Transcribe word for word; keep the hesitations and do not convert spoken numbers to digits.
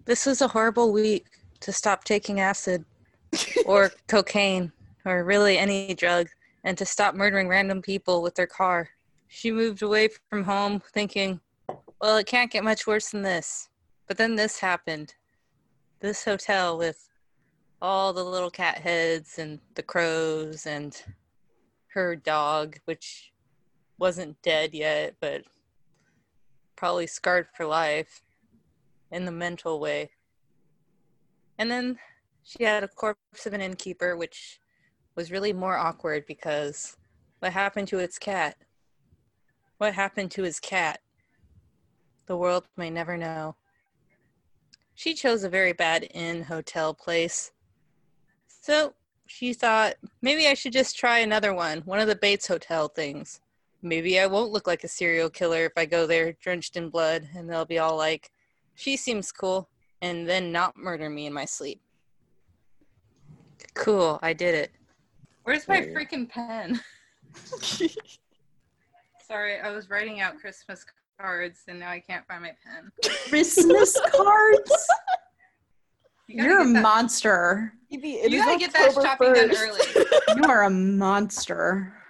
This was a horrible week to stop taking acid or cocaine or really any drug and to stop murdering random people with their car. She moved away from home thinking, well, it can't get much worse than this. But then this happened. This hotel with all the little cat heads and the crows and her dog, which wasn't dead yet, but probably scarred for life in the mental way. And then she had a corpse of an innkeeper, which was really more awkward because what happened to its cat? What happened to his cat? The world may never know. She chose a very bad inn hotel place. So she thought, maybe I should just try another one, one of the Bates Hotel things. Maybe I won't look like a serial killer if I go there drenched in blood, and they'll be all like, she seems cool, and then not murder me in my sleep. Cool, I did it. Where's my freaking pen? Sorry, I was writing out Christmas cards, and now I can't find my pen. Christmas cards? You You're a that, monster. you gotta get that shopping done early. You are a monster.